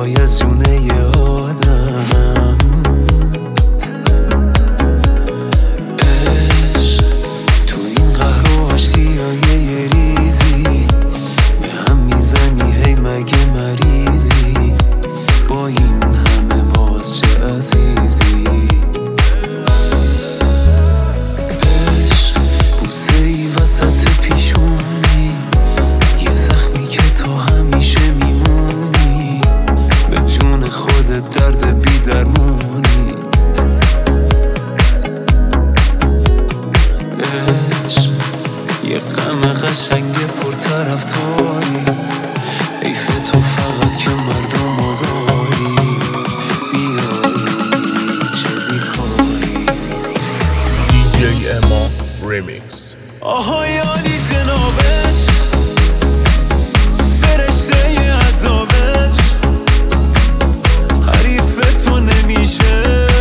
جدای از جونه یه آدم. عشق تو این قهر و آشتیای یه ریزی به هم میزنی، هی مگه مریضی؟ با این همه باز چه عزیزی؟ عشق بوسه ای وسط پیشونی، یه زخمی که تو همیشه میمونی، به جون خودت درد بی درمونی. عشق یه غم قشنگ پرطرفداری، حیف تو فقط که مردم آزاری، بیایی چه بیکاری. DJ اما Remix. آهای عالی جنابش، فرشته ی عذابش، حریف تو نمیشه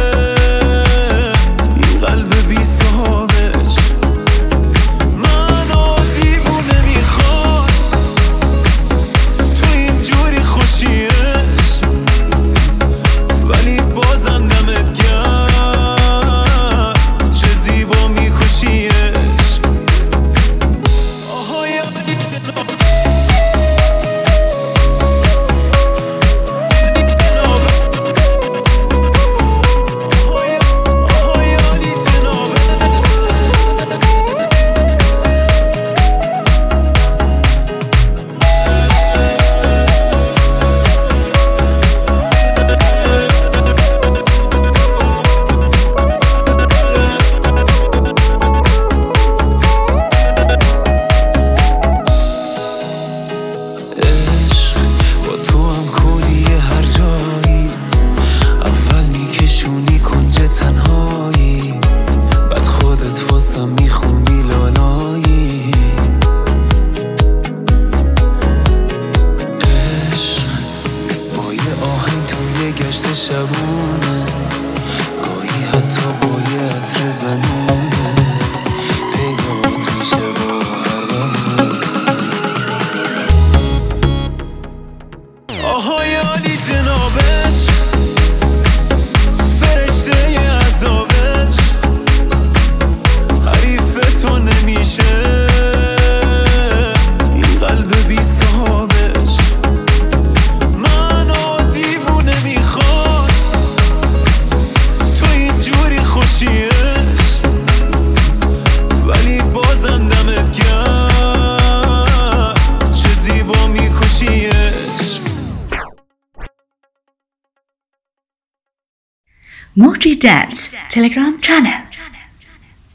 این قلب بی صاحبش. منو دیوونه میخواد تو اینجوری خوشیش، ولی بازم دمت گرم چه زیبا میکشیش. میخونی لالایی. عشق با یه آهنگ توی گشت شبونه، گاهی حتی با یه عطر زنونه، پیدات میشه با هر بهونه. آهای عالی جنابش، فرشته ی عذابش، حریف تو نمیشه این قلب بی صاحبش. منو دیوونه میخواد تو اینجوری خوشیش، ولی بازم دمت گرم چه زیبا میکشیش. Moji Dance Telegram channel.